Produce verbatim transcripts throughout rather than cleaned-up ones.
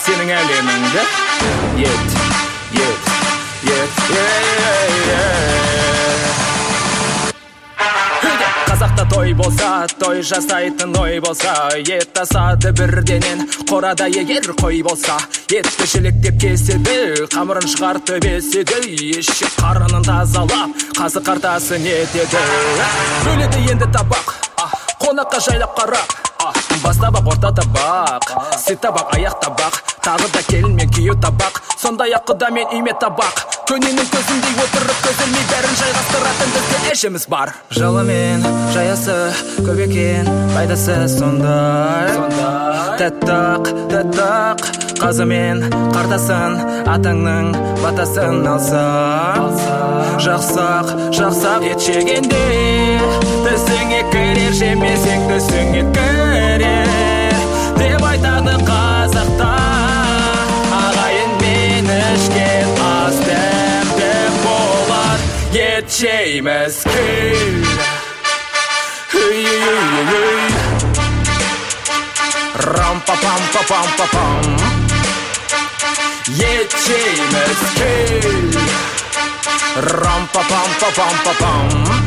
сенің әлеміңді. Ет, ет, ет, қазақта той болса, той жасайтын ой болса, ет асады бірденен, қорада егер қой болса, етті жіліктеп кеседі, қамырын шығартып беседі, ешек қарынын тазалап, қазы қартасын етеді. Бөледі енді табақ, қонаққа жайлап қарақ, бас табақ, орта табақ, сет табақ, аяқ табақ, тағы да келін мен күйеу табақ, сондай ақ құда мен үйме табақ. Көненің көзіндей отырып көзілмей бәрін жайғастыратын бізде әжеміз бар. Жылы мен жаясы көп екен, пайдасы сондай. Тәттақ, тәттақ, қазы мен қартасын, атаңның батасын алса. Жақсақ, жақсақ ет жегенде, түсіңе кірер, жемесең түсіңе кірер деп айтады қазақта. Ағайын мен ішкен ас дәмді болар, ет жейміз күл. Рам-па-пам-па-пам-па-пам, ет жейміз күл. Рам-па-пам-па-пам-па-пам.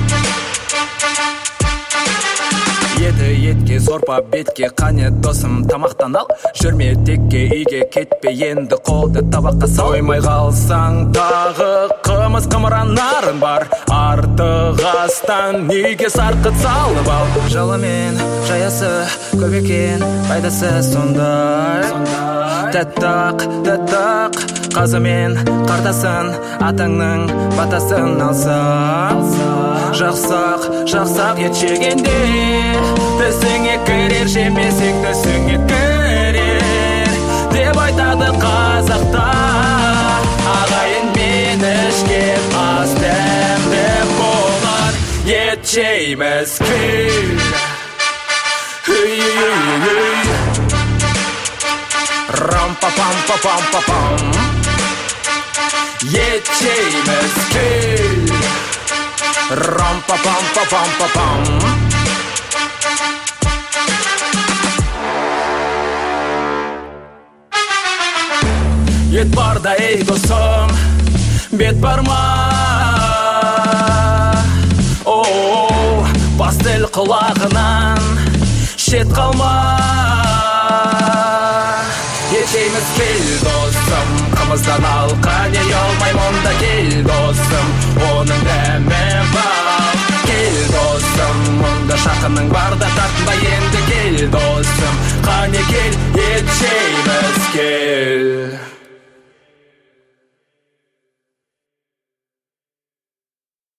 Еті етке зорпа бетке, қане досым тамақтан ал, жүрме текке, үйге кетпе, енді қолды табаққа сал. Оймай қалсаң тағы қымыз қымыран нарын бар, артық астан үйге сарқыт салып ал. Жылы мен жаясы көп екен, пайдасы сондай. Тәттақ, тәттақ, қазы мен қартасын, атаңның батасын алса. Жақсақ, жақсақ ет жегенде, түсіңе кірер, жемесең түсіңе кірер деп айтады қазақта. Ағайын мен ішкен ас дәмді болар, ет жейміз күл. Рам-па-пам-па-пам-па-пам, ет жейміз күл. Рам-па-пам-па-пам-па-пам. Ет барда ей досым, бет бар ма? О, бас тіл құлағынан шет қалма. Ет жейміз кел досым, қымыздан ал, қане ұялмай мұнда кел досым, оның дәмі бал. Кел досым, мұнда шақының барда тартынбай